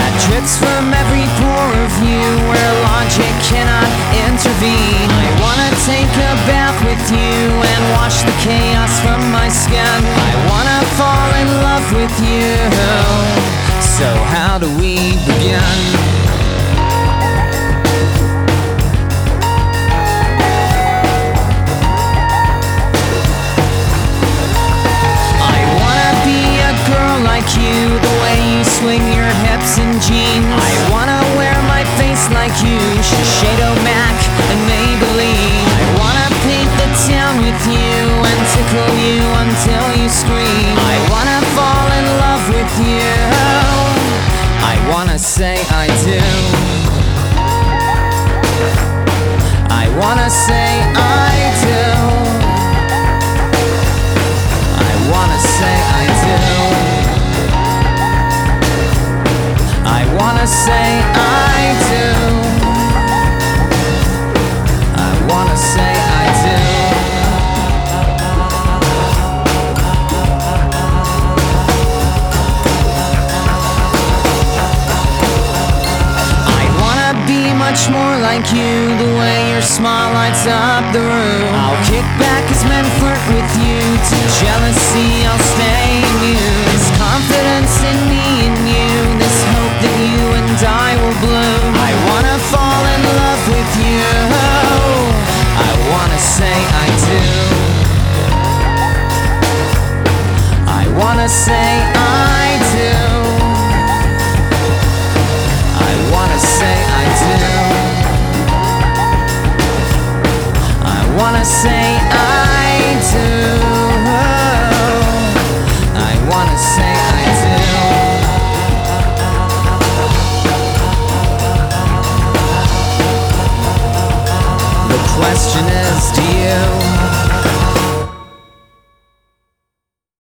that drips from every pore of you, where logic cannot intervene. I wanna take a bath with you and wash the chaos from my skin. I wanna fall in love with you. So how do we begin? You, the way you swing your hips in jeans. I wanna wear my face like you, Shiseido, Mac, and Maybelline. I wanna paint the town with you and tickle you until you scream. I wanna fall in love with you. I wanna say I do. I wanna say I do. I wanna say I do. I wanna say I do. I wanna say I do. I wanna be much more like you, the way your smile lights up the room. I'll kick back as men flirt with you, to jealousy I'll stay immune. This confidence in me and you, this hope that you and I will bloom. I wanna fall in love with you. I wanna say I do. I wanna say I do. I wanna say I do. I wanna say I do. I wanna say I do. The question is, do you?